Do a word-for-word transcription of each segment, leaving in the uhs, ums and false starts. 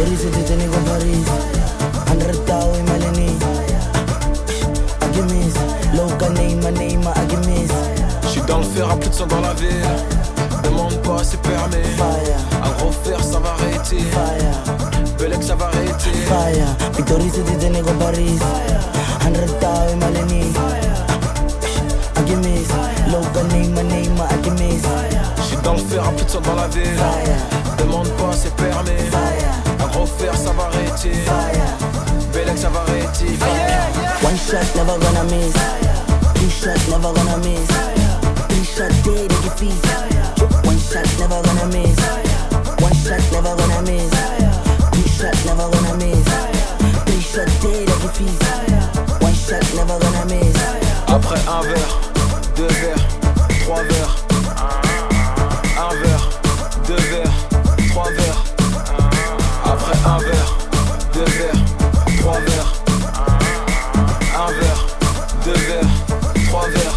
Victory se détenue comme Paris. Hundred tao et Malini. Agimis, Loka Neima Neima Agimis. J'suis dans le fer à plus de cent dans la ville. Demande pas, c'est permis. Fire. Un gros fer, ça va arrêter. Fire. Belek, ça va arrêter. Fire. Victory se détenue comme Paris. Hundred tao et Malini. Agimis, Loka Neima Neima Agimis. J'suis dans le fer à plus de cent dans la ville. Fire. Demande pas, c'est permis. Fire. Un gros fer, ça va arrêter. Fire. Belek, ça va arrêter. Fire. One shot, never gonna miss. Two shot, never gonna miss. Three shot, dead at your feet. One shot, never gonna miss. One shot, never gonna miss. Two shot, never gonna miss. Three shot, dead at your feet. One shot, never gonna miss. Après un verre, deux verres, trois verres. Un verre, deux verres, trois verres. Après un verre, deux verres, trois verres. Un verre, deux verres, trois verres.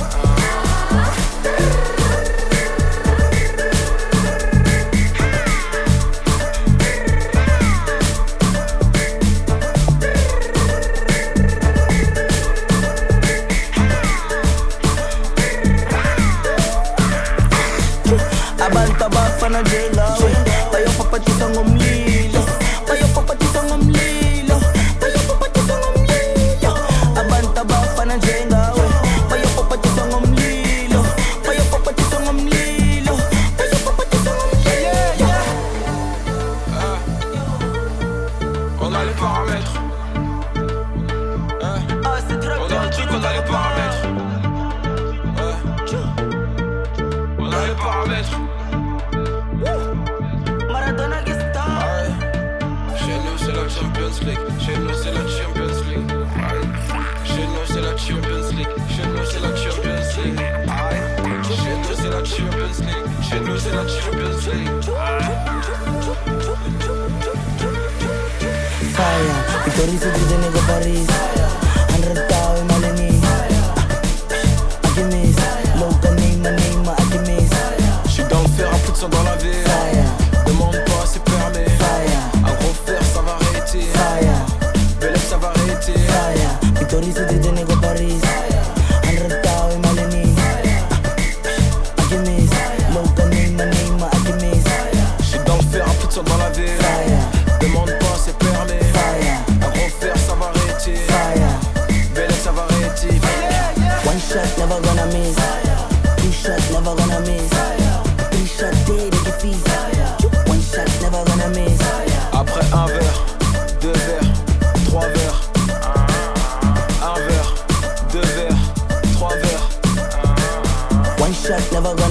Abanta bafana njengawe bayopapatisa ngomlilo bayopapatisa ngomlilo bayopapatisa ngomlilo Abanta bafana njengawe bayopapatisa ngomlilo bayopapatisa ngomlilo bayopapatisa ngomlilo. On a les paramètres. On a un truc, on a les paramètres. On a les paramètres. Maradona qui star. Chez nous c'est la Champions League. Chez nous c'est la Champions League. Chez nous c'est la Champions League. Chez nous c'est la Champions League. Chez nous c'est la Champions League. Chez nous c'est la Champions League. Fire, Victory se détenue comme Paris. Hundred tao et Malini. Agimis, Loka Neima Neima Agimis. J'suis dans le fer à plus de cent dans la ville. Fire, Demande pas, c'est permis. fire, Un gros fer, ça va arrêter. fire, Belek, ça va arrêter. fire. Victory se détenue comme Paris. Hundred tao et Malini. Agimis, Loka Neima Neima Agimis. J'suis dans le fer à plus de cent dans la ville. Fire, Demande pas, c'est permis. fire, Un gros fer, ça va arrêter. fire. Belek, ça va arrêter. One shot, never gonna miss. Two shot, never gonna miss. Three shot, dead at your feet. One shot, never gonna miss. Après un verre, deux verres, trois verres. Un verre, deux verres, trois verres. One shot, never gonna